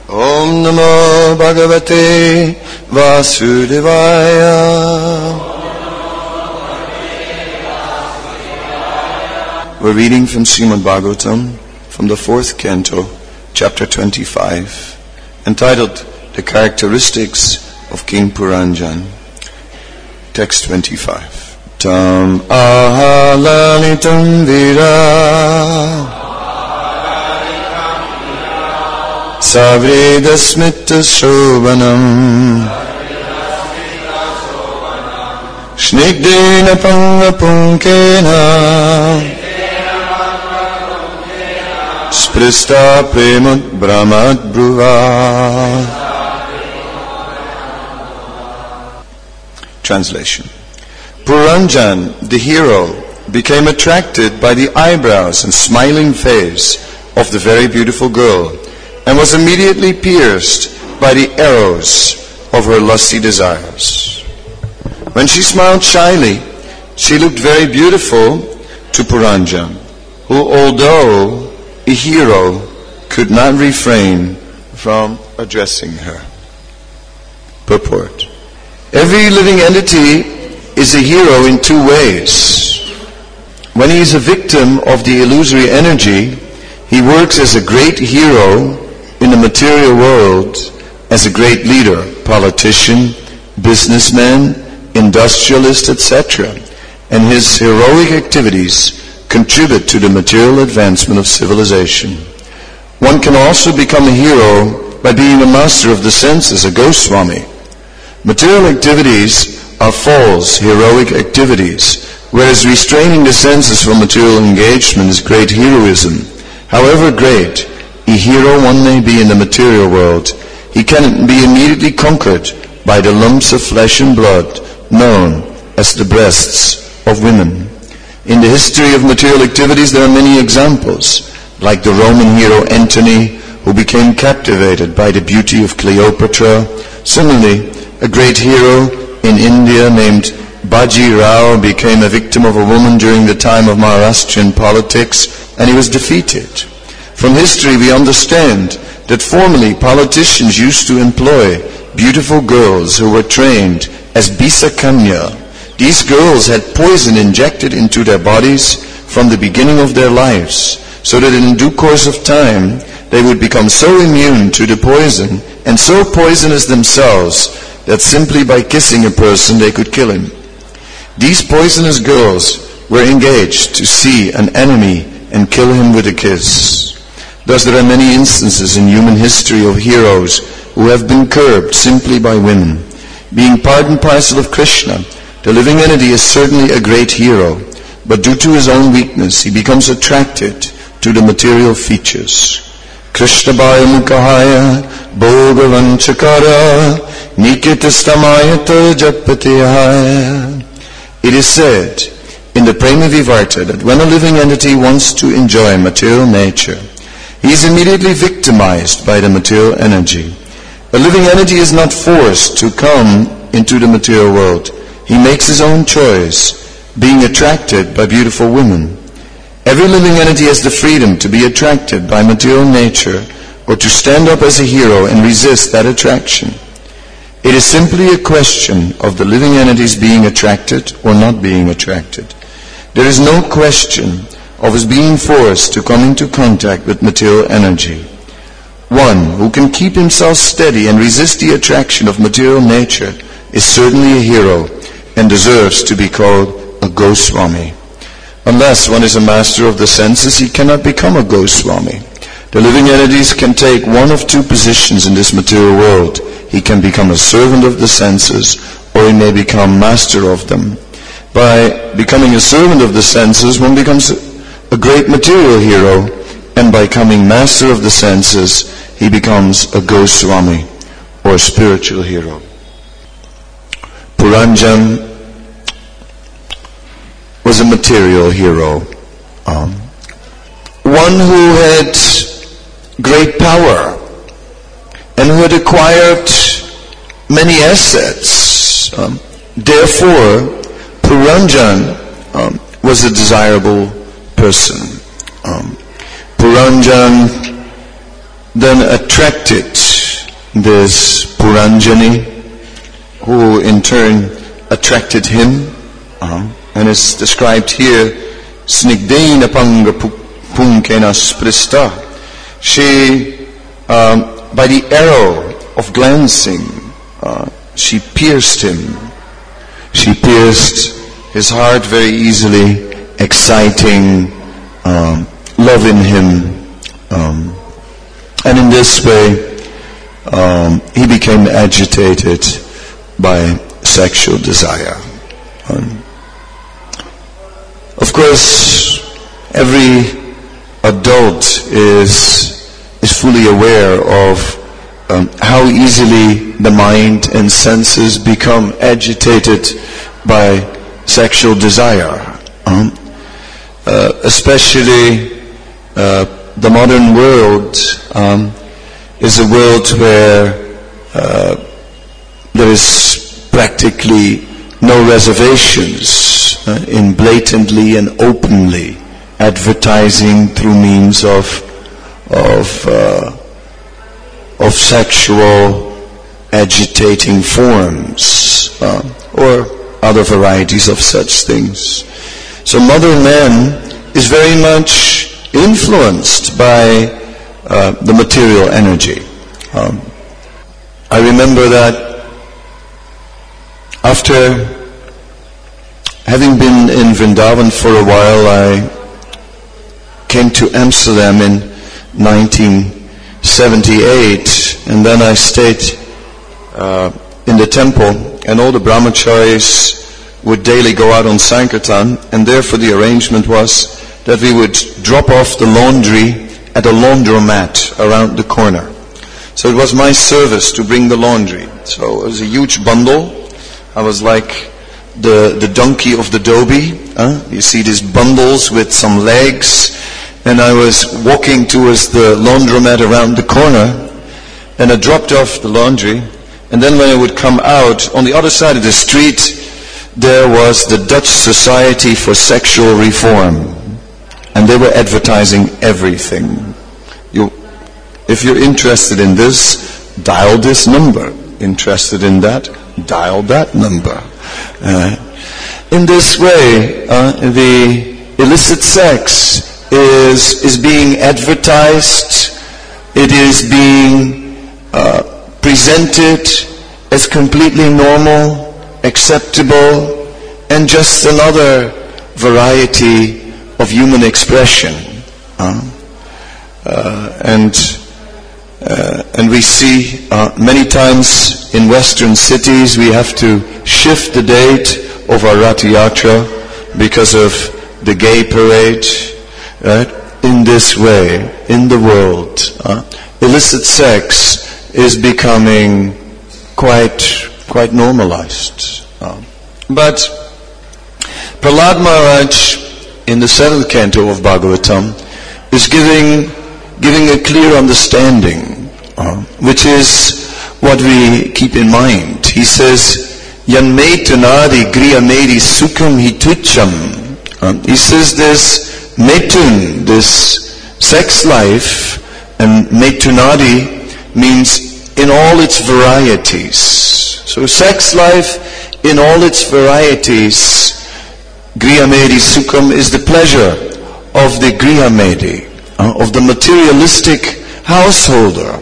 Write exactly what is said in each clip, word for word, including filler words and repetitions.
Om Namo Bhagavate Vasudevaya. We're reading from Srimad Bhagavatam, from the fourth canto, chapter twenty-five, entitled The Characteristics of King Puranjan. Text twenty-five. Tam aha lalitam vira Savreda smita shovanam Snigdena panga punkena Sprista premut brahmat bruva. Translation. Puranjan, the hero, became attracted by the eyebrows and smiling face of the very beautiful girl, and was immediately pierced by the arrows of her lusty desires. When she smiled shyly, she looked very beautiful to Puranjan, who, although a hero, could not refrain from addressing her. Purport. Every living entity is a hero in two ways. When he is a victim of the illusory energy, he works as a great hero in the material world, as a great leader, politician, businessman, industrialist, et cetera, and his heroic activities contribute to the material advancement of civilization. One can also become a hero by being a master of the senses, a Goswami. Material activities are false, heroic activities, whereas restraining the senses from material engagement is great heroism. However great a hero one may be in the material world, he can be immediately conquered by the lumps of flesh and blood known as the breasts of women. In the history of material activities there are many examples, like the Roman hero Antony, who became captivated by the beauty of Cleopatra. Similarly, a great hero in India named Baji Rao became a victim of a woman during the time of Maharashtrian politics, and he was defeated. From history we understand that formerly politicians used to employ beautiful girls who were trained as Bisakanya. These girls had poison injected into their bodies from the beginning of their lives, so that in due course of time they would become so immune to the poison and so poisonous themselves that simply by kissing a person they could kill him. These poisonous girls were engaged to see an enemy and kill him with a kiss. Thus there are many instances in human history of heroes who have been curbed simply by women. Being part and parcel of Krishna, the living entity is certainly a great hero, but due to his own weakness he becomes attracted to the material features. Krishna bhaya mukahaya bhogavan chakara nikitastamayata japatihaya. It is said in the Prema Vivarta that when a living entity wants to enjoy material nature, he is immediately victimized by the material energy. A living entity is not forced to come into the material world. He makes his own choice, being attracted by beautiful women. Every living entity has the freedom to be attracted by material nature or to stand up as a hero and resist that attraction. It is simply a question of the living entities being attracted or not being attracted. There is no question of his being forced to come into contact with material energy. One who can keep himself steady and resist the attraction of material nature is certainly a hero and deserves to be called a Goswami. Unless one is a master of the senses, he cannot become a Goswami. The living entities can take one of two positions in this material world. He can become a servant of the senses, or he may become master of them. By becoming a servant of the senses, one becomes a great material hero, and by becoming master of the senses, he becomes a Goswami, or a spiritual hero. Puranjan was a material hero, um, one who had great power and who had acquired many assets. Um, therefore, Puranjan um, was a desirable person. Um, Puranjan then attracted this Puranjani, who in turn attracted him, uh-huh. and it's described here, Snigdena Panga Punkena Sprista. She, um, by the arrow of glancing, uh, she pierced him. She pierced his heart very easily, exciting um, love in him. Um, and in this way, um, he became agitated by sexual desire. Um, of course, every adult is is fully aware of um, how easily the mind and senses become agitated by sexual desire. Um, uh, especially uh, the modern world um, is a world where uh, there is practically no reservations uh, in blatantly and openly advertising through means of of uh, of sexual agitating forms uh, or other varieties of such things. So modern man is very much influenced by uh, the material energy. Um, I remember that after having been in Vrindavan for a while, I came to Amsterdam in nineteen seventy-eight, and then I stayed uh, in the temple, and all the brahmacharis would daily go out on Sankirtan, and therefore the arrangement was that we would drop off the laundry at a laundromat around the corner. So it was my service to bring the laundry. So it was a huge bundle. I was like the the donkey of the Dhobi. Huh? You see these bundles with some legs. And I was walking towards the laundromat around the corner, and I dropped off the laundry, and then when I would come out, on the other side of the street, there was the Dutch Society for Sexual Reform, and they were advertising everything. You, if you're interested in this, dial this number. Interested in that, dial that number. Uh, in this way, uh, the illicit sex is is being advertised, it is being uh, presented as completely normal, acceptable, and just another variety of human expression. Uh, uh, and uh, and we see uh, many times in Western cities we have to shift the date of our Rath Yatra because of the gay parade. Right? In this way, in the world, uh, illicit sex is becoming quite quite normalized. Uh, but Prahlad Maharaj, in the seventh canto of Bhagavatam, is giving giving a clear understanding, uh, which is what we keep in mind. He says, "Yan metunadi griyamedi sukham hitucham." Uh, he says this. Metun, this sex life, and metunadi means in all its varieties. So sex life in all its varieties, griyamedi sukham is the pleasure of the griyamedi, uh, of the materialistic householder.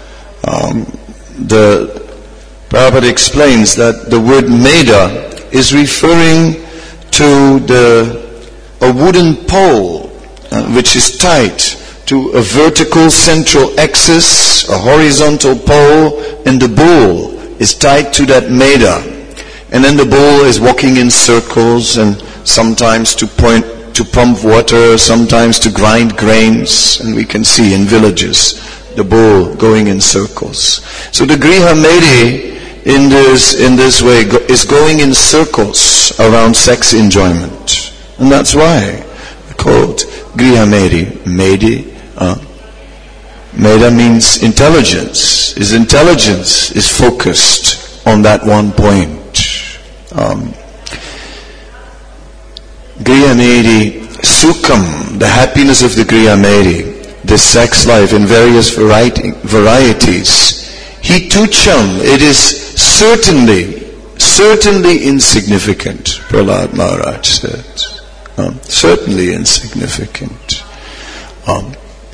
Um, the Prabhupada explains that the word meda is referring to the a wooden pole uh, which is tied to a vertical central axis, a horizontal pole, and the bull is tied to that meda. And then the bull is walking in circles, and sometimes to point to pump water, sometimes to grind grains, and we can see in villages the bull going in circles. So the Griha Medi in this in this way go, is going in circles around sex enjoyment. And that's why called Griha Medi. Medi, uh, Meda means intelligence. His intelligence is focused on that one point. Um, Griha Medi, Sukham, the happiness of the Griha Medi, this sex life in various variety, varieties. He tucham, it is certainly, certainly insignificant, Prahlad Maharaj said. Um, certainly insignificant. Um,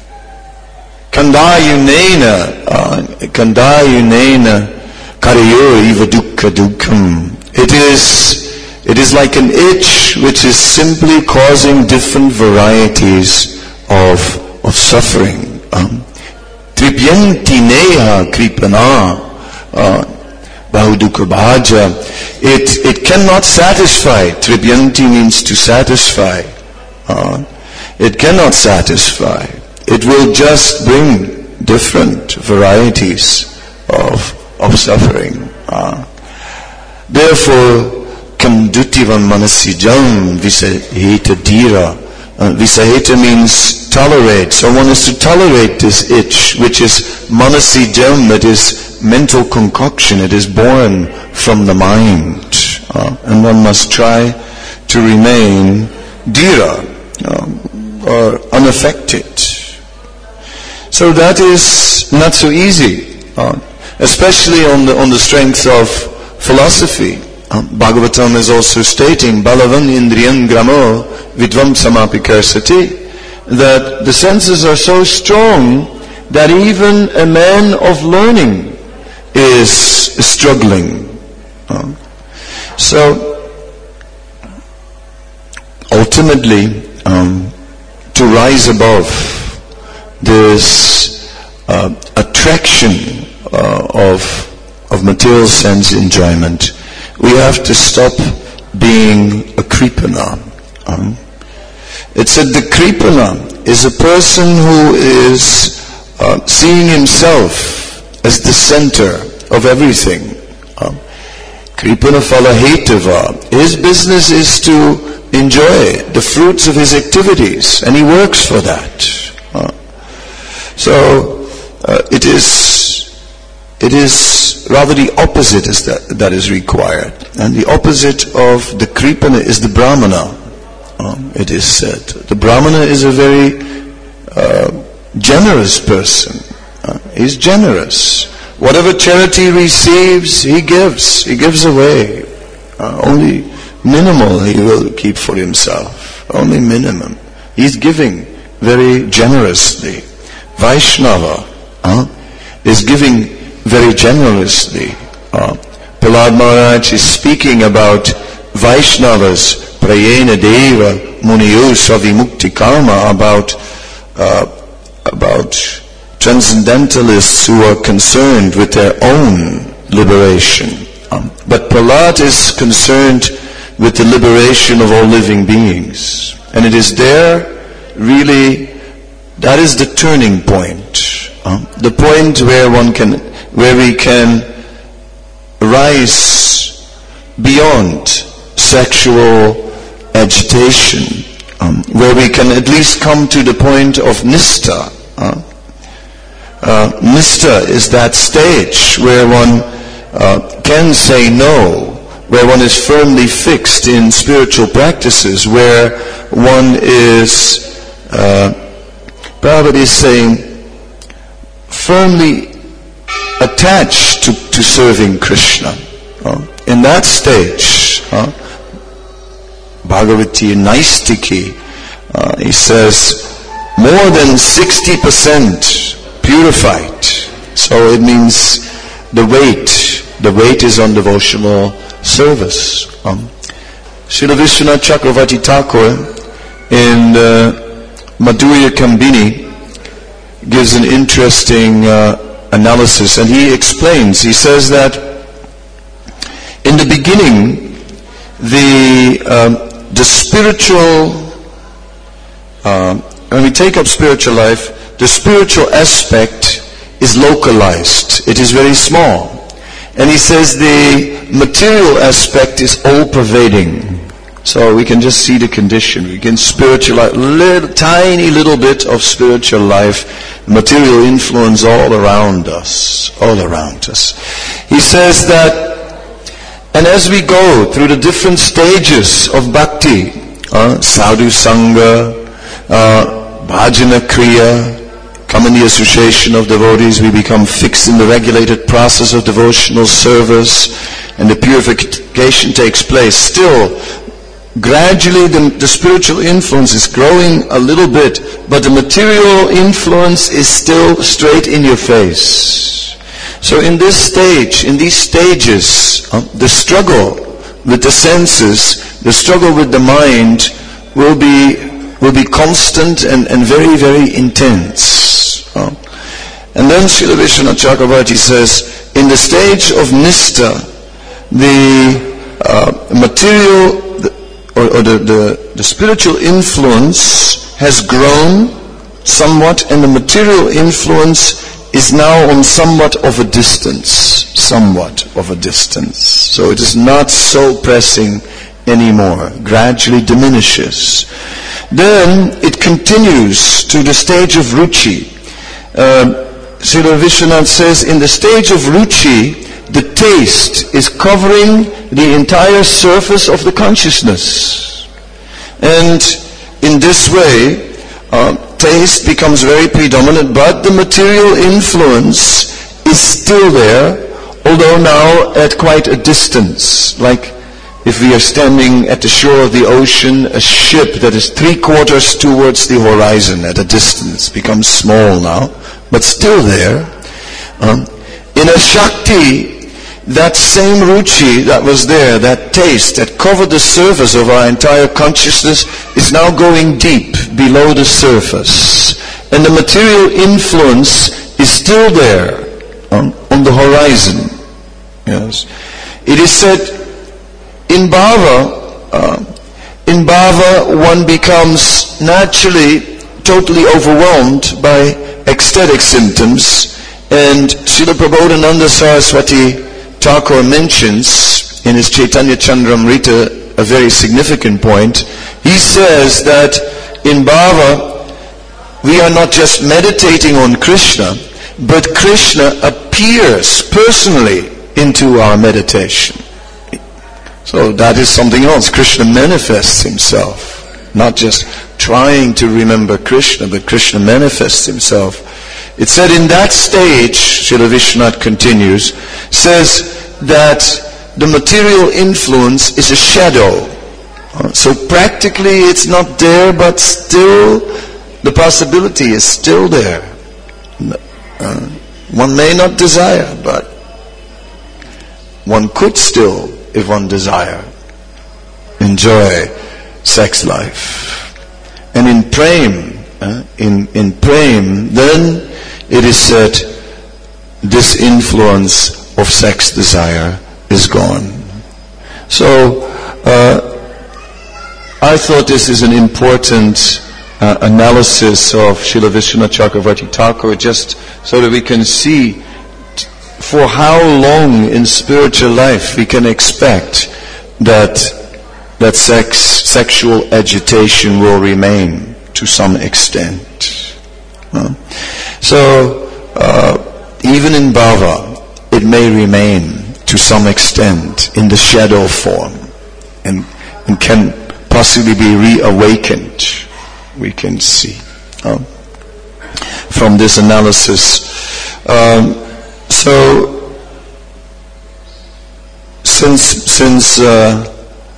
Kandayunena, uh, Kandayunena, Karayo iva dukkha dukkham. It is, it is like an itch which is simply causing different varieties of, of suffering. Um, Tripyanti neha kripana, bahudukha bhaja. It, it cannot satisfy. Tripyanti means to satisfy. Uh, it cannot satisfy. It will just bring different varieties of, of suffering. Uh, therefore, Kamdutivam manasijam visaheta dhira. Uh, visaheta means tolerate. So one is to tolerate this itch, which is manasijam, that is mental concoction. It is born from the mind. Uh, and one must try to remain dhira, um, or unaffected. So that is not so easy, uh, especially on the on the strength of philosophy. Um, Bhagavatam is also stating, Balavan indriyan gramo vidvam samapikarsati, that the senses are so strong that even a man of learning is struggling. Uh, so, ultimately, um, to rise above this uh, attraction uh, of of material sense enjoyment, we have to stop being a kripana. Um, it said the kripana is a person who is uh, seeing himself as the center of everything. Um, kripana phala hetava. His business is to enjoy the fruits of his activities, and he works for that. Uh, So uh, it is it is rather the opposite is that that is required, and the opposite of the kripana is the brahmana. Um, it is said the brahmana is a very uh, generous person. Uh, he's generous. Whatever charity he receives, he gives. He gives away. Uh, only minimal he will keep for himself. Only minimum. He's giving very generously. Vaishnava uh, is giving very generously. Uh, Prahlad Maharaj is speaking about Vaishnavas, prayena deva muniyo savimukti karma, about uh, about transcendentalists who are concerned with their own liberation. Um, but Prahlad is concerned with the liberation of all living beings, and it is there really. That is the turning point, uh, the point where one can, where we can rise beyond sexual agitation, um, where we can at least come to the point of nistha. Uh, uh, nistha is that stage where one uh, can say no, where one is firmly fixed in spiritual practices, where one is. Uh, Prabhupada is saying, firmly attached to, to serving Krishna. Uh, in that stage, uh, Bhagavati Naistiki, uh, he says, more than sixty percent purified. So it means the weight, the weight is on devotional service. Um, Srila Vishwanath Chakravarti Thakur in uh, Madhurya Kambini gives an interesting uh, analysis, and he explains, he says that in the beginning the um, the spiritual uh, when we take up spiritual life, the spiritual aspect is localized, it is very small, and he says the material aspect is all pervading. So we can just see the condition. We can spiritualize, little, tiny little bit of spiritual life, material influence all around us, all around us. He says that, and as we go through the different stages of bhakti, uh, sadhu sangha, uh, bhajana kriya, come in the association of devotees, we become fixed in the regulated process of devotional service, and the purification takes place. Still, gradually the, the spiritual influence is growing a little bit, but the material influence is still straight in your face. So in this stage, in these stages, uh, the struggle with the senses, the struggle with the mind will be will be constant and, and very, very intense. Uh, and then Srila Vishwanath Chakravarti says, in the stage of Nistha, the uh, material Or, or the, the, the spiritual influence has grown somewhat, and the material influence is now on somewhat of a distance. Somewhat of a distance. So it is not so pressing anymore. Gradually diminishes. Then it continues to the stage of ruchi. Uh, Srila Vishwanath says, in the stage of ruchi, the taste is covering the entire surface of the consciousness. And in this way, uh, taste becomes very predominant, but the material influence is still there, although now at quite a distance. Like if we are standing at the shore of the ocean, a ship that is three quarters towards the horizon at a distance becomes small now, but still there. Um, in a Shakti, that same ruchi that was there, that taste that covered the surface of our entire consciousness, is now going deep below the surface. And the material influence is still there on, on the horizon. Yes. It is said in bhava, uh, in bhava one becomes naturally totally overwhelmed by ecstatic symptoms. And Srila Prabodhananda Saraswati Thakur mentions in his Chaitanya Chandramrita a very significant point. He says that in bhava we are not just meditating on Krishna, but Krishna appears personally into our meditation. So that is something else. Krishna manifests himself, not just trying to remember Krishna, but Krishna manifests himself. It said in that stage, Srila Vishwanath continues, says that the material influence is a shadow. Uh, so practically it's not there, but still the possibility is still there. Uh, one may not desire, but one could still, if one desire, enjoy sex life. And in prem, uh, in, in prem, then it is said this influence of sex desire is gone. So uh, I thought this is an important uh, analysis of Srila Vishwanath Chakravarti Thakur, just so that we can see t- for how long in spiritual life we can expect that that sex, sexual agitation will remain to some extent. Uh, so uh, even in bhava, it may remain to some extent in the shadow form, and, and can possibly be reawakened, we can see uh, from this analysis. Um, so since since uh,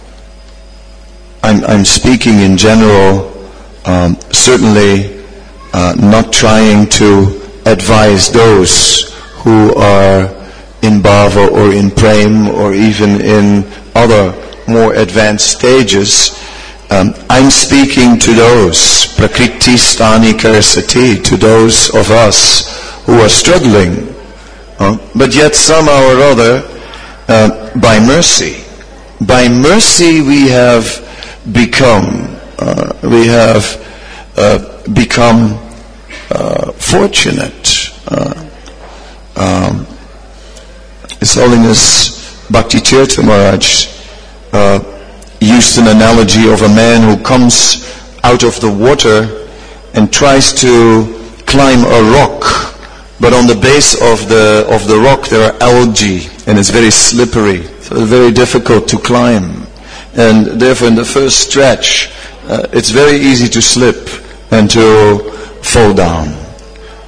I'm, I'm speaking in general, um, certainly uh, not trying to advise those who are in bhava or in prem or even in other more advanced stages. Um, I'm speaking to those, prakriti sthani karsati, to those of us who are struggling, uh, but yet somehow or other, uh, by mercy, by mercy we have become, uh, we have uh, become uh, fortunate. Uh, um, His Holiness Bhakti Tirtha Maharaj uh, used an analogy of a man who comes out of the water and tries to climb a rock, but on the base of the of the rock there are algae and it's very slippery, so it's very difficult to climb, and therefore in the first stretch uh, it's very easy to slip and to fall down.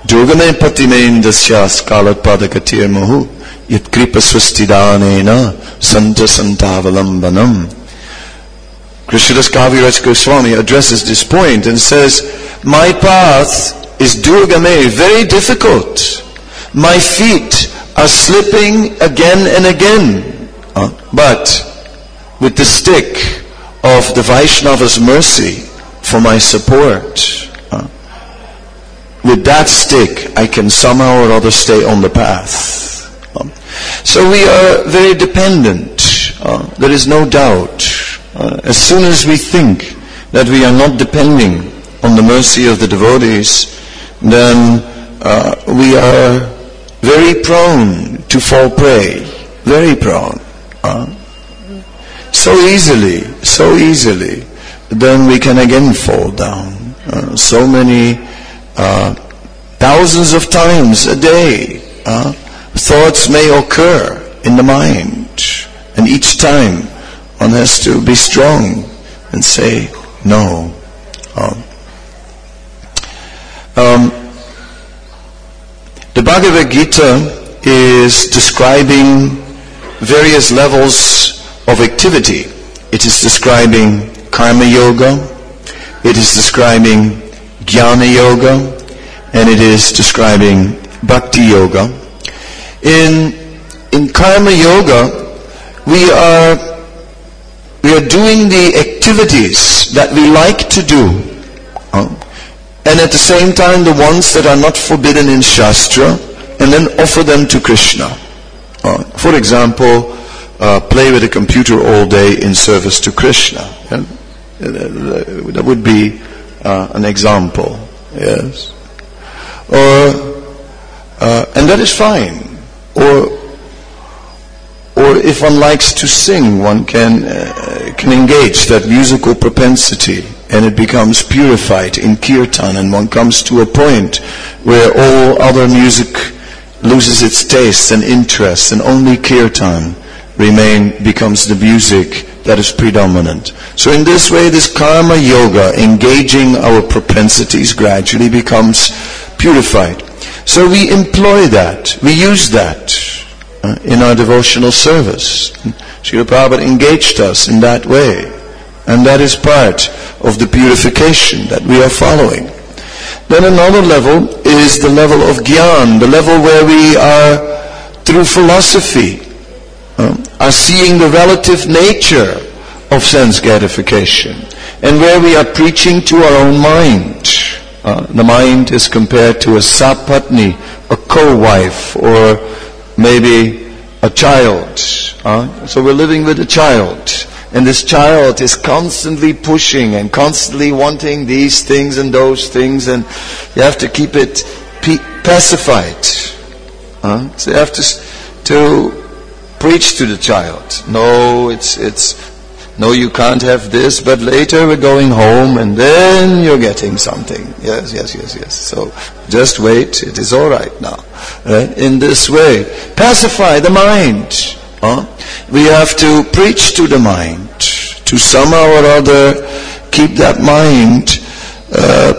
Durgame patimendasya skalatpadakatir muhu yat kripa swastidanena santa santavalambanam. Krishnadas Kaviraj Goswami addresses this point and says, my path is Durgame, very difficult. My feet are slipping again and again. Uh, but with the stick of the Vaishnava's mercy for my support, uh, with that stick I can somehow or other stay on the path. Uh, so we are very dependent. Uh, there is no doubt. Uh, as soon as we think that we are not depending on the mercy of the devotees, then uh, we are very prone to fall prey. Very prone. Uh, so easily, so easily, then we can again fall down. Uh, so many, uh, thousands of times a day, uh, thoughts may occur in the mind. And each time, one has to be strong and say, no. Um, um, the Bhagavad Gita is describing various levels of activity. It is describing Karma Yoga, it is describing Jnana Yoga, and it is describing Bhakti Yoga. In, in Karma Yoga, we are We are doing the activities that we like to do, uh, and at the same time the ones that are not forbidden in Shastra, and then offer them to Krishna. Uh, for example, uh, play with a computer all day in service to Krishna. Yeah? That would be uh, an example. Yes. Or uh, and that is fine. Or Or if one likes to sing, one can uh, can engage that musical propensity, and it becomes purified in kirtan, and one comes to a point where all other music loses its taste and interest, and only kirtan remain becomes the music that is predominant. So in this way, this karma yoga, engaging our propensities, gradually becomes purified. So we employ that, we use that Uh, in our devotional service. Srila Prabhupada engaged us in that way, and that is part of the purification that we are following. Then another level is the level of Gyan, the level where we are, through philosophy, uh, are seeing the relative nature of sense gratification, and where we are preaching to our own mind. Uh, the mind is compared to a sapatni, a co-wife, or maybe a child. Uh, so we're living with a child. And this child is constantly pushing and constantly wanting these things and those things. And you have to keep it pe- pacified. Uh, so you have to, to preach to the child. No, it's, it's, no, you can't have this, but later we're going home and then you're getting something. Yes, yes, yes, yes. So just wait, it is all right now. Right? In this way, pacify the mind. Huh? We have to preach to the mind, to somehow or other keep that mind uh,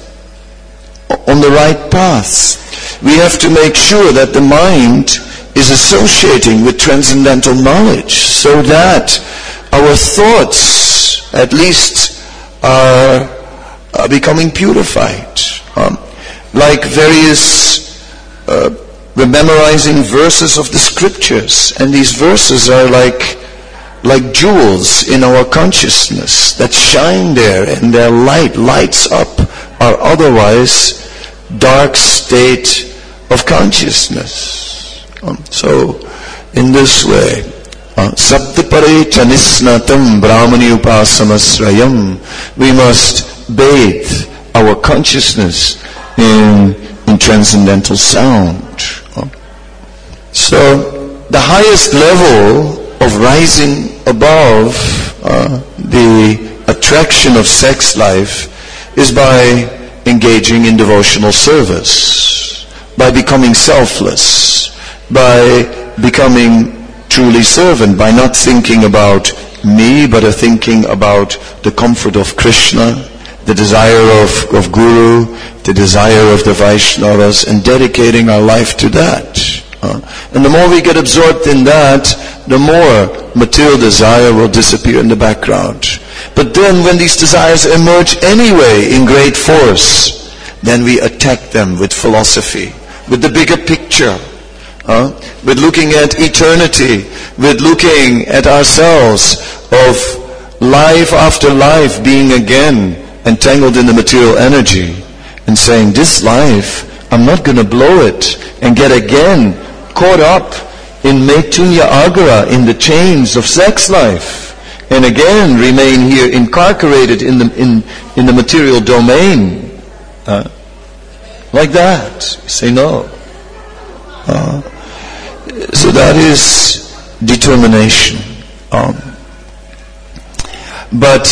on the right path. We have to make sure that the mind is associating with transcendental knowledge, so that our thoughts, at least, are, are becoming purified. Um, like various, uh, we're memorizing verses of the scriptures, and these verses are like, like jewels in our consciousness that shine there, and their light lights up our otherwise dark state of consciousness. Um, so, in this way, Saptapare chanisnatam brahmani upasamasrayam. We must bathe our consciousness in, in transcendental sound. So, the highest level of rising above uh, the attraction of sex life is by engaging in devotional service, by becoming selfless, by becoming truly servant, by not thinking about me, but are thinking about the comfort of Krishna the desire of, of Guru, the desire of the Vaishnavas, and dedicating our life to that. Uh, and the more we get absorbed in that, the more material desire will disappear in the background. But then when these desires emerge anyway in great force, then we attack them with philosophy, with the bigger picture, uh, with looking at eternity, with looking at ourselves of life after life being again entangled in the material energy, and saying, this life, I'm not going to blow it and get again caught up in Maitunya Agara, in the chains of sex life, and again remain here incarcerated in the in, in the material domain. Uh, like that. Say no. Uh, so that is determination. Um, but,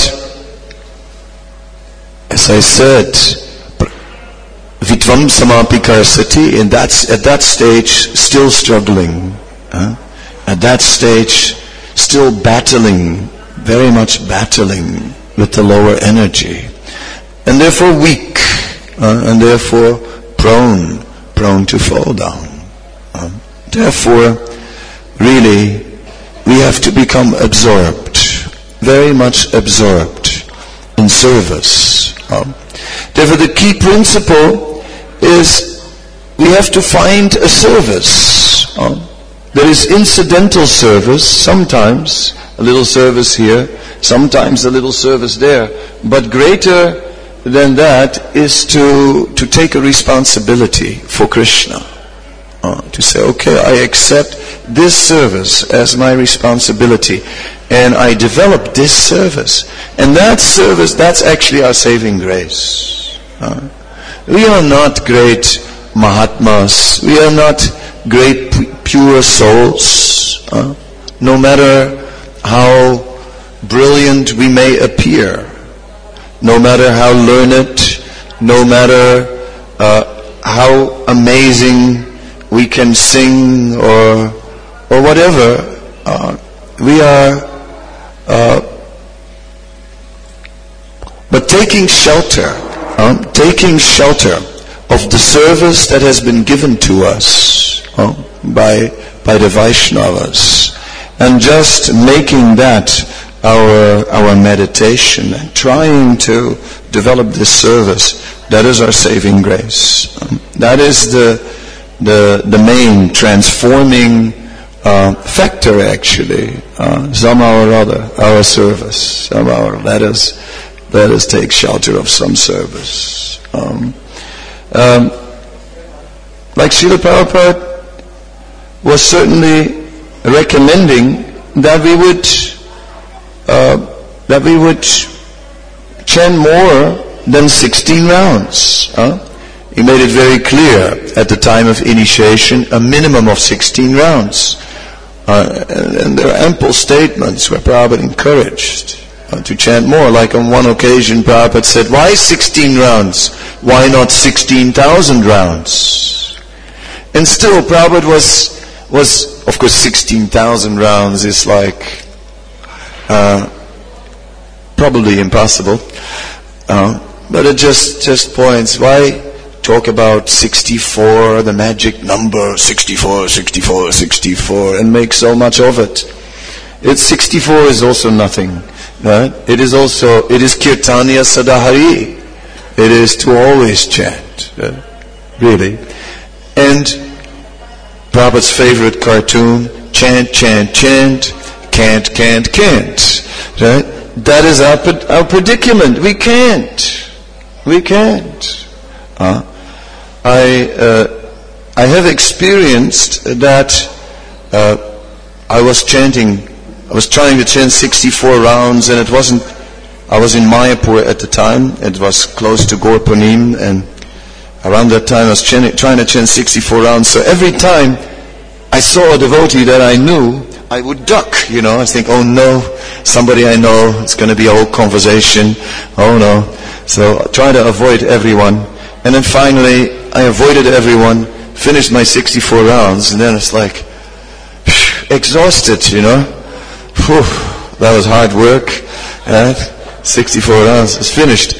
as I said, Vitvam Samapi Karsati, and that's at that stage still struggling. Uh, at that stage still battling, very much battling with the lower energy. And therefore weak, uh, and therefore prone, prone to fall down. Uh, therefore, really, we have to become absorbed, very much absorbed in service. Uh, therefore the key principle is we have to find a service. Uh, there is incidental service, sometimes a little service here, sometimes a little service there, but greater than that is to to take a responsibility for Krishna. Uh, to say, okay, I accept this service as my responsibility, and I develop this service. And that service, that's actually our saving grace. Uh, we are not great Mahatmas. We are not great pure souls. Uh, no matter how brilliant we may appear, no matter how learned, no matter uh, how amazing we can sing or or whatever, uh, we are uh, but taking shelter uh, taking shelter of the service that has been given to us uh, by by the Vaishnavas, and just making that our our meditation and trying to develop this service, that is our saving grace. Um, that is the the the main transforming uh, factor, actually. Uh, somehow or other, our service. Somehow, let us let us take shelter of some service. Um, um, like Srila Prabhupada was certainly recommending that we would uh, that we would chant more than sixteen rounds. Huh? He made it very clear at the time of initiation, a minimum of sixteen rounds. Uh, and, and there are ample statements where Prabhupada encouraged uh, to chant more. Like on one occasion, Prabhupada said, why sixteen rounds? Why not sixteen thousand rounds? And still, Prabhupada was, was of course, sixteen thousand rounds is like uh, probably impossible. Uh, but it just, just points, why talk about sixty-four, the magic number, sixty-four, sixty-four, sixty-four, and make so much of it. It's sixty-four is also nothing, right? It is also, it is Kirtanya Sadahari. It is to always chant, uh, really. And Prabhupada's favorite cartoon, chant, chant, chant, can't, can't, can't, right? That is our, our predicament. We can't. We can't. Uh, I uh, I have experienced that uh, I was chanting, I was trying to chant sixty-four rounds, and it wasn't, I was in Mayapur at the time, it was close to Gaur Punim, and around that time I was chanting, trying to chant sixty-four rounds, so every time I saw a devotee that I knew, I would duck, you know, I think, oh no, somebody I know, it's going to be a whole conversation, oh no, so I try to avoid everyone. And then finally, I avoided everyone, finished my sixty-four rounds, and then it's like, phew, exhausted, you know. Whew, that was hard work, right? sixty-four rounds is finished.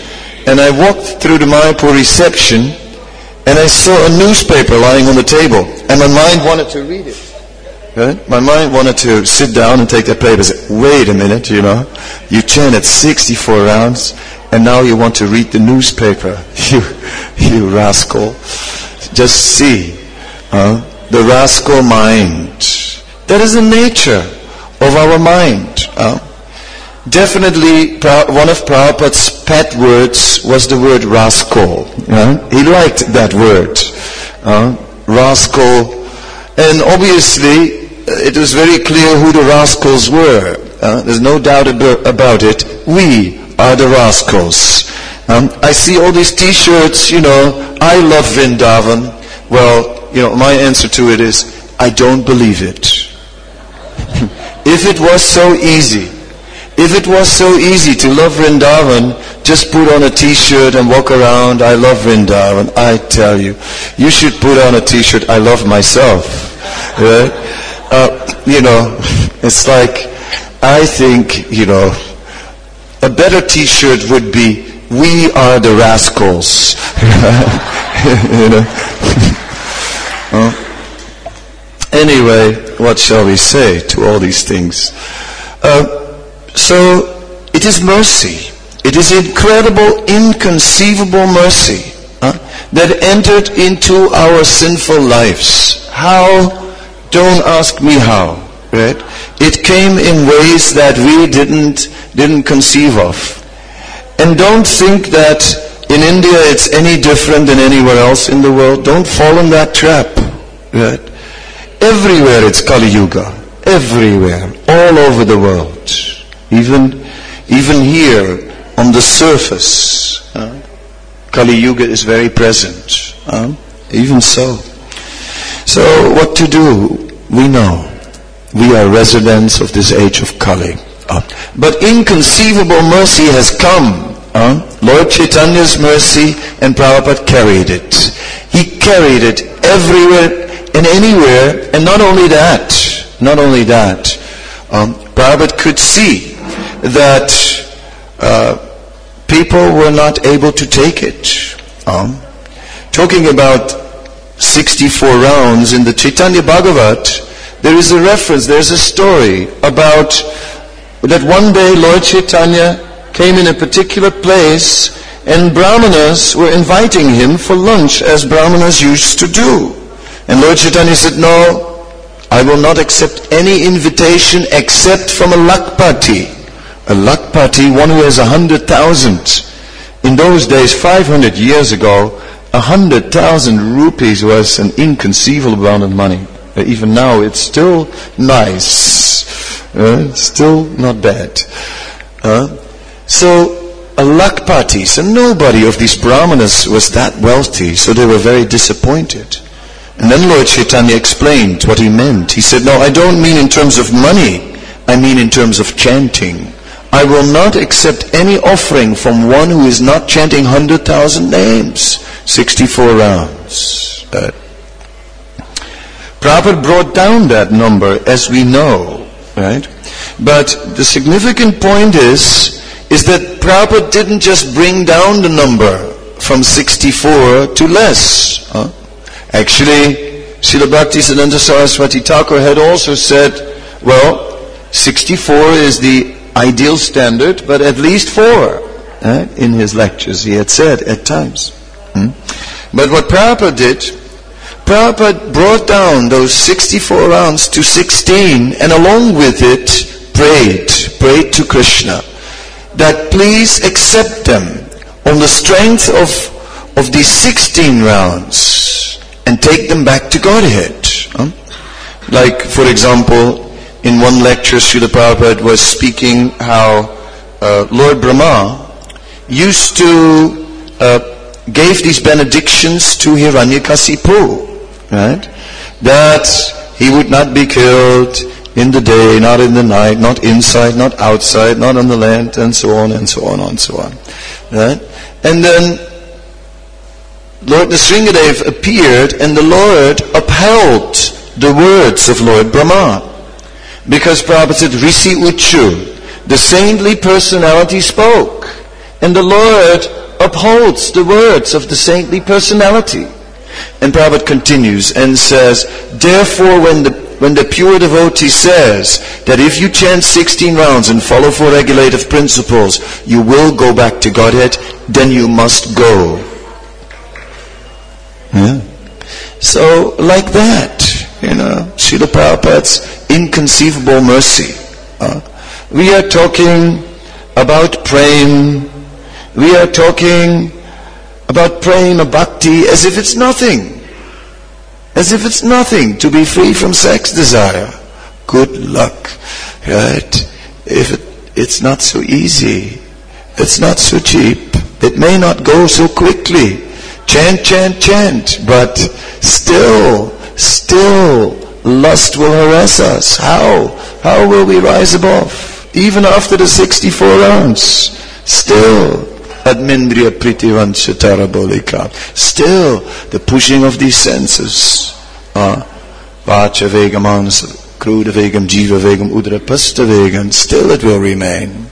and I walked through the Mayapur reception, and I saw a newspaper lying on the table, and my mind wanted to read it. Right? My mind wanted to sit down and take that paper and say, wait a minute, you know, you chanted sixty-four rounds, and now you want to read the newspaper. You, you rascal. Just see, uh, the rascal mind. That is the nature of our mind. Uh. Definitely, one of Prabhupada's pet words was the word rascal. Uh. He liked that word, uh, rascal. And obviously, it was very clear who the rascals were. Uh, there's no doubt about it. We are the rascals. Um, I see all these T-shirts, you know, I love Vrindavan. Well, you know, my answer to it is, I don't believe it. If it was so easy, if it was so easy to love Vrindavan, just put on a T-shirt and walk around, I love Vrindavan. I tell you, you should put on a T-shirt, I love myself. Right? Uh, you know, it's like, I think, you know, a better T-shirt would be, we are the rascals. You know? uh, anyway, what shall we say to all these things? Uh, so, it is mercy. It is incredible, inconceivable mercy uh, that entered into our sinful lives. How? Don't ask me how. Right? It came in ways that we didn't didn't conceive of. And don't think that in India it's any different than anywhere else in the world. Don't fall in that trap. Right? Everywhere it's Kali Yuga. Everywhere. All over the world. Even even here on the surface. Uh, Kali Yuga is very present. Uh, even so. So what to do? We know. We are residents of this age of Kali. Uh, but inconceivable mercy has come. Uh, Lord Chaitanya's mercy, and Prabhupada carried it. He carried it everywhere and anywhere. And not only that, not only that, um, Prabhupada could see that uh, people were not able to take it. Um, talking about sixty-four rounds in the Chaitanya Bhagavat, there is a reference, there is a story about that one day Lord Chaitanya came in a particular place and Brahmanas were inviting him for lunch as Brahmanas used to do. And Lord Chaitanya said, no, I will not accept any invitation except from a Lakpati. A Lakpati, one who has a hundred thousand. In those days, five hundred years ago, a hundred thousand rupees was an inconceivable amount of money. Uh, even now, it's still nice. Uh, still not bad. Uh, so, a Lakpati. So nobody of these Brahmanas was that wealthy. So they were very disappointed. And then Lord Chaitanya explained what he meant. He said, no, I don't mean in terms of money. I mean in terms of chanting. I will not accept any offering from one who is not chanting one hundred thousand names. sixty-four rounds. Uh, Prabhupada brought down that number, as we know, right? But the significant point is, is that Prabhupada didn't just bring down the number from sixty-four to less. Huh? Actually, Srila Bhaktisiddhanta Saraswati Thakur had also said, well, sixty-four is the ideal standard, but at least four. Uh, in his lectures, he had said at times. Hmm? But what Prabhupada did, Prabhupada brought down those sixty-four rounds to sixteen, and along with it, prayed, prayed to Krishna, that please accept them on the strength of, of these sixteen rounds, and take them back to Godhead. Huh? Like, for example, in one lecture, Srila Prabhupada was speaking how uh, Lord Brahma used to uh, gave these benedictions to Hiranyakasipu, right? That he would not be killed in the day, not in the night, not inside, not outside, not on the land, and so on and so on and so on, right? And then Lord Nrsingadev appeared, and the Lord upheld the words of Lord Brahma. Because Prabhupada said, Rishi Uchu, the saintly personality spoke. And the Lord upholds the words of the saintly personality. And Prabhupada continues and says, therefore when the when the pure devotee says that if you chant sixteen rounds and follow four regulative principles, you will go back to Godhead, then you must go. Yeah. So, like that, you know, Srila Prabhupada's inconceivable mercy. Uh, we are talking about prema. We are talking about prema bhakti as if it's nothing. As if it's nothing to be free from sex desire. Good luck, right? If it, it's not so easy, it's not so cheap, it may not go so quickly. Chant, chant, chant, but still, still, lust will harass us. How? How will we rise above? Even after the sixty-four rounds, still, admindriya pritivansha tarabolika. Still, the pushing of these senses. Uh, Vacha vegam manasa, kruda vegam, jiva vegam, udra pasta vegam. Still it will remain.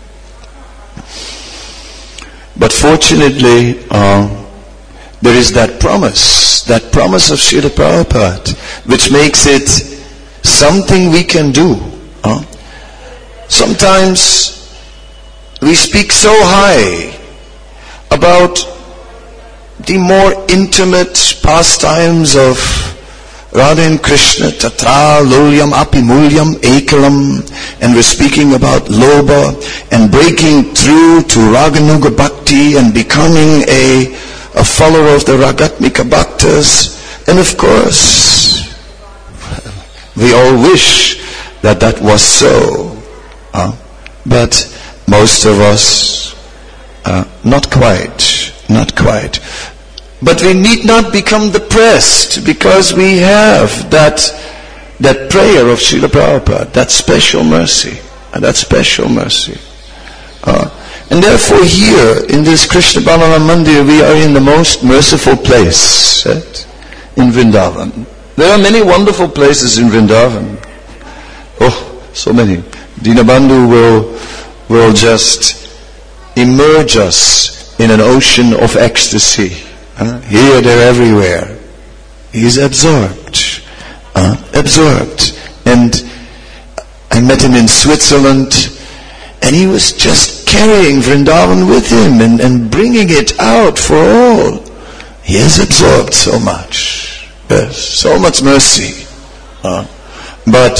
But fortunately, uh, there is that promise, that promise of Srila Prabhupada, which makes it something we can do. Uh, sometimes we speak so high about the more intimate pastimes of Radha and Krishna, tatra lulyam apimulyam ekalam, and we're speaking about lobha and breaking through to raganuga bhakti and becoming a, a follower of the ragatmika bhaktas. And of course, we all wish that that was so. Uh, but most of us, uh, not quite, not quite. But we need not become depressed because we have that that prayer of Srila Prabhupada, that special mercy, and that special mercy. Uh, and therefore here, in this Krishna Balaram Mandir, we are in the most merciful place, right? In Vrindavan. There are many wonderful places in Vrindavan. Oh, so many. Dinabandhu will, will just immerse us in an ocean of ecstasy. Uh, here, there, everywhere. He is absorbed. Uh, absorbed. And I met him in Switzerland, and he was just carrying Vrindavan with him and, and bringing it out for all. He has absorbed so much. Yes, so much mercy. Uh, but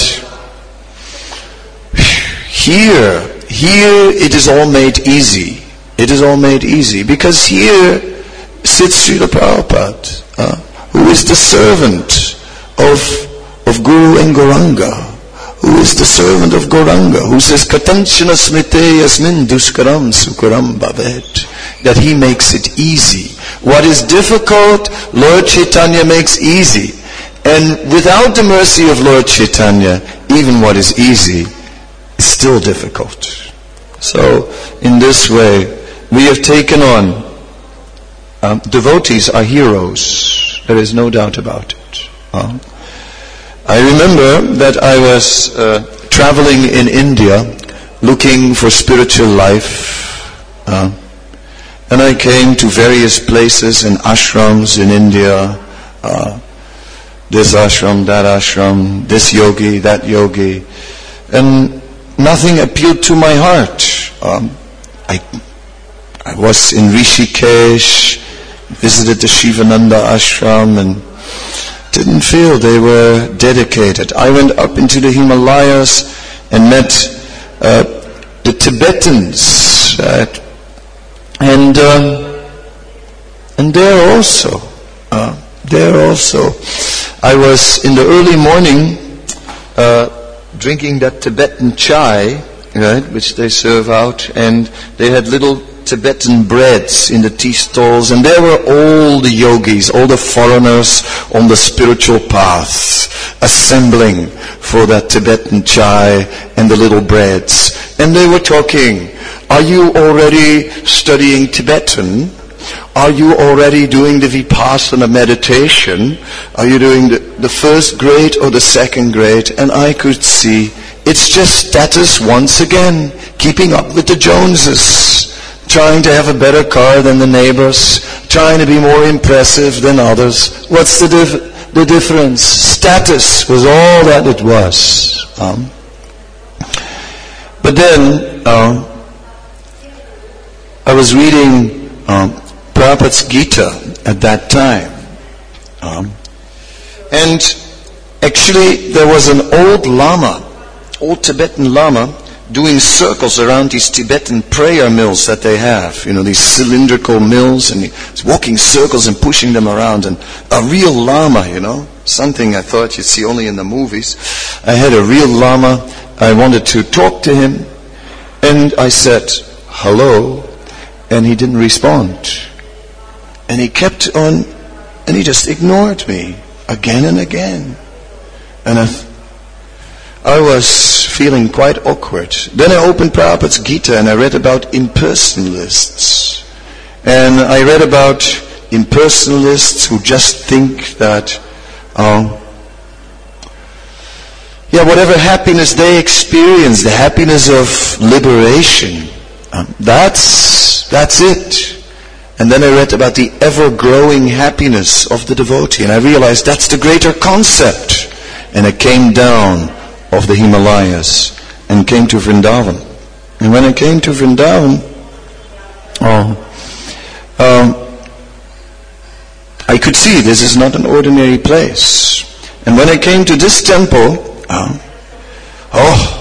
here, here it is all made easy. It is all made easy. Because here sits Srila Prabhupada, uh, who is the servant of, of Guru and Gauranga, who is the servant of Gauranga, who says, Katanchana smrite yasmin duskaram sukaram bhavet, that he makes it easy. What is difficult, Lord Chaitanya makes easy. And without the mercy of Lord Chaitanya, even what is easy is still difficult. So, in this way, we have taken on Um, devotees are heroes. There is no doubt about it. Uh, I remember that I was uh, traveling in India looking for spiritual life. Uh, and I came to various places and ashrams in India. Uh, this ashram, that ashram, this yogi, that yogi. And nothing appealed to my heart. Um, I, I was in Rishikesh, visited the Shivananda ashram, and didn't feel they were dedicated. I went up into the Himalayas and met uh, the Tibetans, right? and um, and there also, uh, there also, I was in the early morning uh, drinking that Tibetan chai, right, which they serve out, and they had little Tibetan breads in the tea stalls, and there were all the yogis, all the foreigners on the spiritual path, assembling for that Tibetan chai and the little breads. And they were talking, are you already studying Tibetan? Are you already doing the Vipassana meditation? Are you doing the, the first grade or the second grade? And I could see, it's just status once again, keeping up with the Joneses. trying to have a better car than the neighbors, trying to be more impressive than others. What's the, dif- the difference? Status was all that it was. Um, but then, uh, I was reading um, Prabhupada's Gita at that time. Um, and actually, there was an old Lama, old Tibetan Lama, doing circles around these Tibetan prayer mills that they have. You know, these cylindrical mills, and he's walking circles and pushing them around. And a real Lama, you know, something I thought you'd see only in the movies. I had a real Lama. I wanted to talk to him. And I said, hello. And he didn't respond. And he kept on, and he just ignored me again and again. And I, I was feeling quite awkward. Then I opened Prabhupada's Gita and I read about impersonalists. And I read about impersonalists who just think that, um, yeah, whatever happiness they experience, the happiness of liberation, um, that's, that's it. And then I read about the ever-growing happiness of the devotee, and I realized that's the greater concept. And I came down of the Himalayas and came to Vrindavan. And when I came to Vrindavan, oh, um, I could see this is not an ordinary place. And when I came to this temple, uh, oh,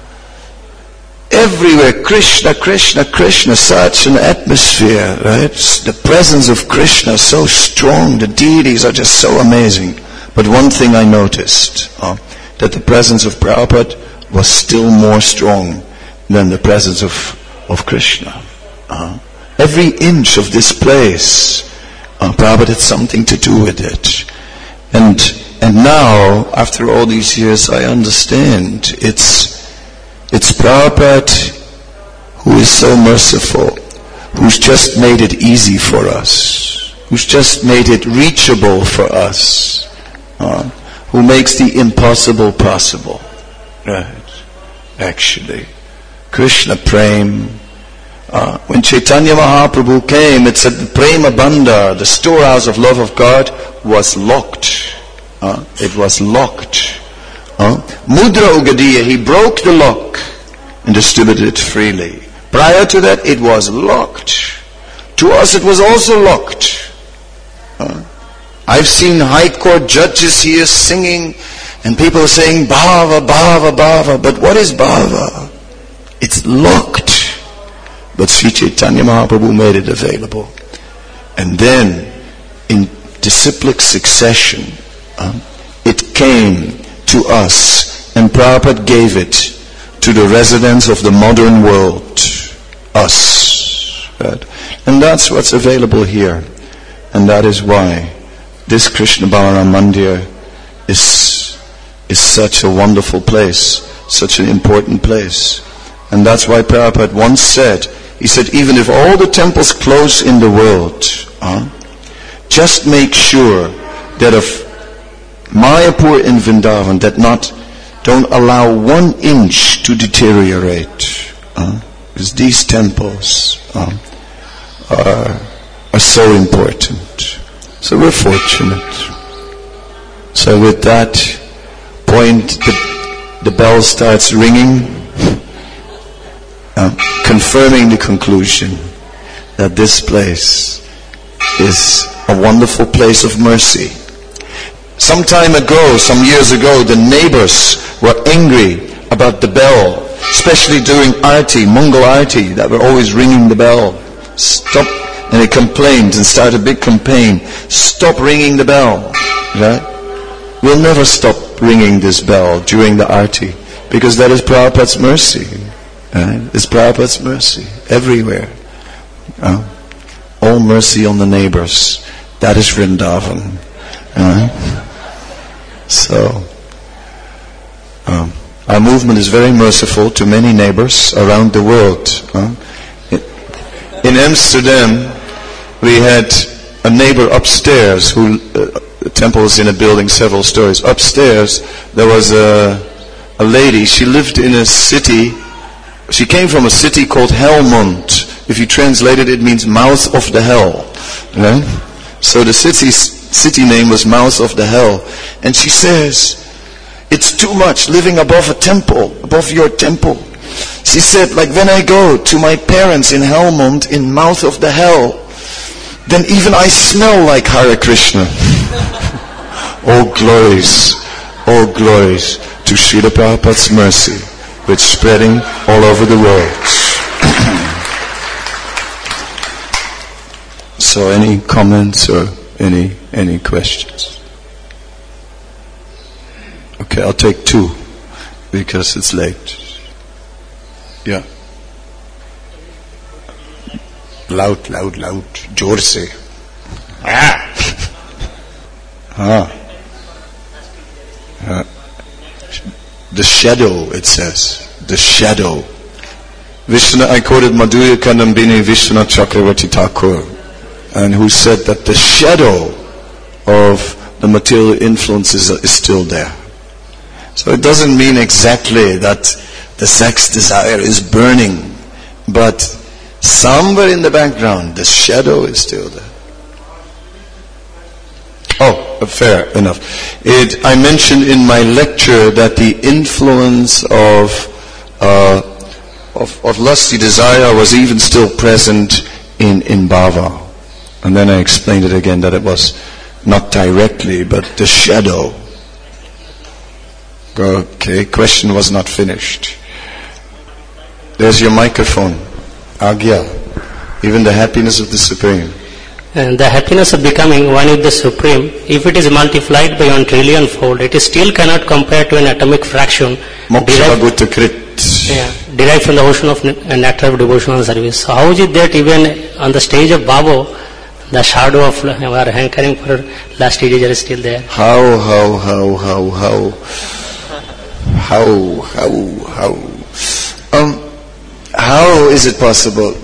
everywhere, Krishna, Krishna, Krishna, such an atmosphere, right? The presence of Krishna so strong, the deities are just so amazing. But one thing I noticed, uh, that the presence of Prabhupada was still more strong than the presence of, of Krishna. Uh, every inch of this place, uh, Prabhupada had something to do with it. And, and now, after all these years, I understand it's It's Prabhupada who is so merciful, who's just made it easy for us, who's just made it reachable for us, uh, who makes the impossible possible. Right? Actually, Krishna Prem. Uh, when Chaitanya Mahaprabhu came, it said the Prema Bandar, the storehouse of love of God, was locked. Uh, it was locked. Uh, Mudra Ugadiya, he broke the lock and distributed it freely. Prior to that, it was locked. To us, it was also locked. Uh, I've seen high court judges here singing, and people saying, Bhava, Bhava, Bhava. But what is Bhava? It's locked. But Sri Chaitanya Mahaprabhu made it available. And then, in disciplic succession, uh, it came to us, and Prabhupada gave it to the residents of the modern world, us. Right? And that's what's available here. And that is why this Krishna Balaram Mandir is, is such a wonderful place, such an important place. And that's why Prabhupada once said, he said, even if all the temples close in the world, uh, just make sure that if Mayapur in Vrindavan that not don't allow one inch to deteriorate, uh, because these temples uh, are are so important. So we're fortunate. So with that point, the, the bell starts ringing, uh, confirming the conclusion that this place is a wonderful place of mercy. Some time ago, some years ago, the neighbors were angry about the bell, especially during Arti, Mangal Arti, that were always ringing the bell. Stop, and they complained and started a big campaign. Stop ringing the bell, right? We'll never stop ringing this bell during the Arti, because that is Prabhupada's mercy. Right? It's Prabhupada's mercy everywhere. Uh, all mercy on the neighbors. That is Vrindavan. Uh, so, um, our movement is very merciful to many neighbors around the world. Uh, in Amsterdam, we had a neighbor upstairs who, uh, the temple is in a building several stories. Upstairs, there was a, a lady, she lived in a city, she came from a city called Helmond. if you translate it, it means mouth of the hell. Right? So the city, city name was Mouth of the Hell. And she says, it's too much living above a temple, above your temple. She said, like when I go to my parents in Helmond, in Mouth of the Hell, then even I smell like Hare Krishna. All glories, all glories to Srila Prabhupada's mercy, which is spreading all over the world. So any comments or any any questions? Okay, I'll take two because it's late. Yeah. Loud, loud, loud. जोर से. Ah. Ah. Uh, the shadow, it says. The shadow. Vishnu, I quoted Madhurya Kadambini Vishwanath Chakravarti Thakur, and who said that the shadow of the material influences is still there. So it doesn't mean exactly that the sex desire is burning, but somewhere in the background, the shadow is still there. Oh, fair enough. It, I mentioned in my lecture that the influence of, uh, of of lusty desire was even still present in, in bhava. And then I explained it again that it was not directly, but the shadow. Okay, question was not finished. There's your microphone. Agya. Even the happiness of the Supreme. And the happiness of becoming one with the Supreme, if it is multiplied by one trillion fold, it is still cannot compare to an atomic fraction derived, yeah, derived from the ocean of nectar of devotional service. So how is it that even on the stage of Babo, the shadow of our hankering for last stages is still there? How, how, how, how, how, how, how, how, um, how is it possible?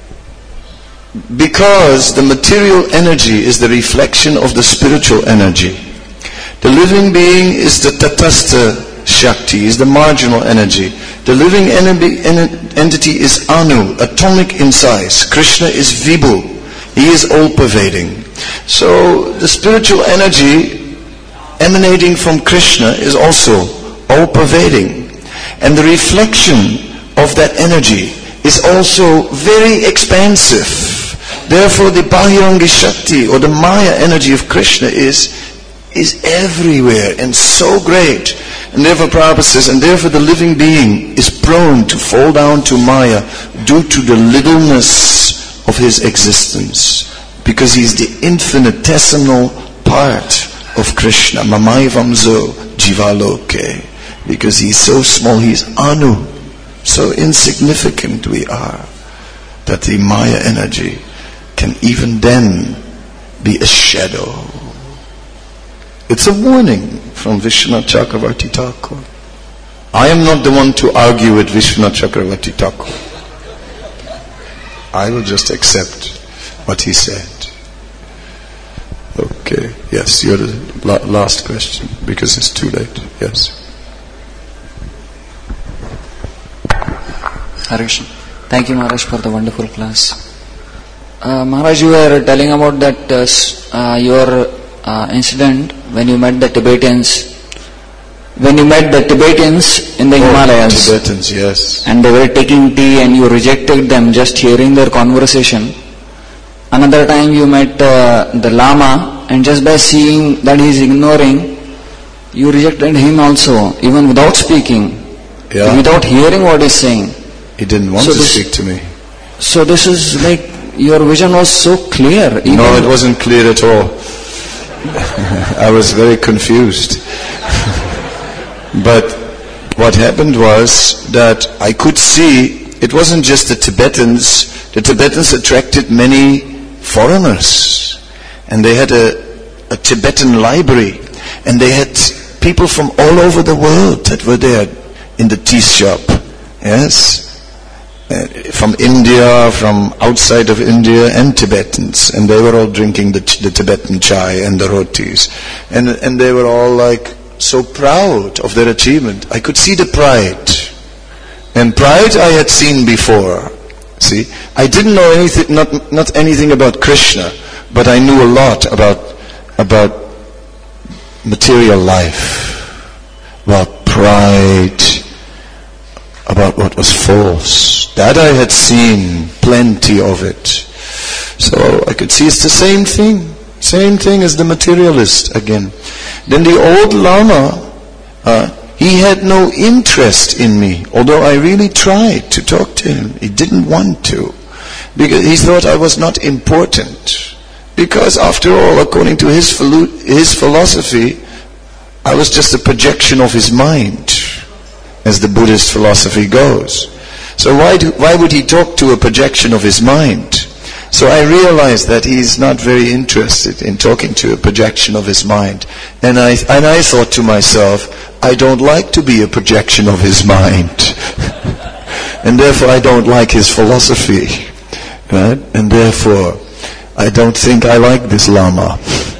Because the material energy is the reflection of the spiritual energy. The living being is the tatastha shakti, is the marginal energy. The living entity is anu, atomic in size. Krishna is vibhu, he is all-pervading. So the spiritual energy emanating from Krishna is also all-pervading. And the reflection of that energy is also very expansive. Therefore the Bahyarangi Shakti or the Maya energy of Krishna is is everywhere and so great. And therefore Prabhupada says, and therefore the living being is prone to fall down to Maya due to the littleness of his existence. Because he is the infinitesimal part of Krishna. Mamaivamzo jivaloke. Because he is so small, he is anu. So insignificant we are that the Maya energy can even then be a shadow. It's a warning from Vishwanath Chakravarti Thakur. I am not the one to argue with Vishwanath Chakravarti Thakur. I will just accept what he said. Okay, yes, you're the la- last question because it's too late. Yes. Harish, thank you Maharaj for the wonderful class. Uh, Maharaj, you were telling about that uh, uh, your uh, incident when you met the Tibetans. When you met the Tibetans in the oh, Himalayas. Tibetans, yes. And they were taking tea and you rejected them just hearing their conversation. Another time you met uh, the Lama and just by seeing that he is ignoring, you rejected him also, even without speaking, yeah. without hearing what he is saying. He didn't want so to this, speak to me. So this is like, your vision was so clear. Even no, it wasn't clear at all. I was very confused. But what happened was that I could see it wasn't just the Tibetans. The Tibetans attracted many foreigners. And they had a, a Tibetan library. And they had people from all over the world that were there in the tea shop. Yes? Uh, from India, from outside of India, and Tibetans. And they were all drinking the, the Tibetan chai and the rotis. And, and they were all like so proud of their achievement. I could see the pride. And pride I had seen before. See, I didn't know anything, not not anything about Krishna, but I knew a lot about about material life, about pride, about what was false. That I had seen plenty of it. So I could see it's the same thing, same thing as the materialist again. Then the old Lama, uh, he had no interest in me, although I really tried to talk to him. He didn't want to, because he thought I was not important. Because after all, according to his his philosophy, I was just a projection of his mind, as the Buddhist philosophy goes. So why do, why would he talk to a projection of his mind? So I realized that he's not very interested in talking to a projection of his mind. And I and I thought to myself, I don't like to be a projection of his mind. And therefore I don't like his philosophy. Right? And therefore I don't think I like this Lama.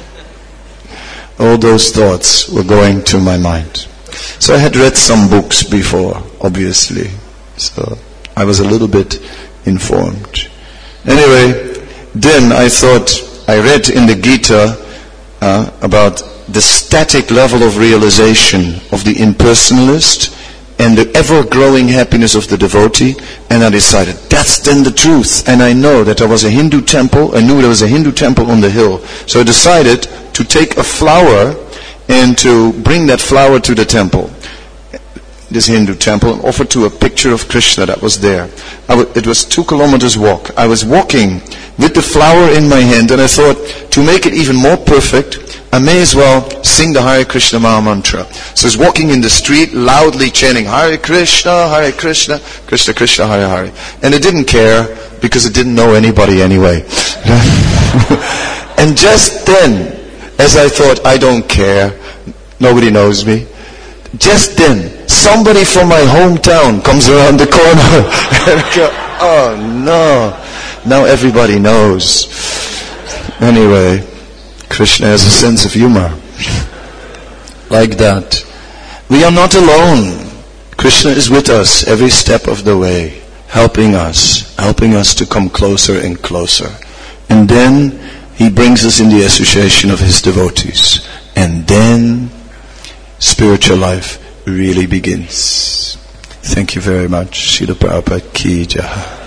All those thoughts were going to my mind. So I had read some books before, obviously. So I was a little bit informed. Anyway, then I thought, I read in the Gita uh, about the static level of realization of the impersonalist and the ever-growing happiness of the devotee, and I decided, that's then the truth. And I know that there was a Hindu temple, I knew there was a Hindu temple on the hill. So I decided to take a flower and to bring that flower to the temple, this Hindu temple, and offer to a picture of Krishna that was there. I w- it was two kilometers walk. I was walking with the flower in my hand, and I thought, to make it even more perfect, I may as well sing the Hare Krishna Maha Mantra. So I was walking in the street, loudly chanting, Hare Krishna, Hare Krishna, Krishna Krishna, Hare Hare. And I didn't care, because I didn't know anybody anyway. And just then, as I thought, I don't care, nobody knows me, just then, somebody from my hometown comes around the corner. And I go, oh no, now everybody knows. Anyway, Krishna has a sense of humor. Like that. We are not alone. Krishna is with us every step of the way, helping us, helping us to come closer and closer. And then he brings us in the association of his devotees. And then spiritual life really begins. Thank you very much. Srila Prabhupada Ki Jai.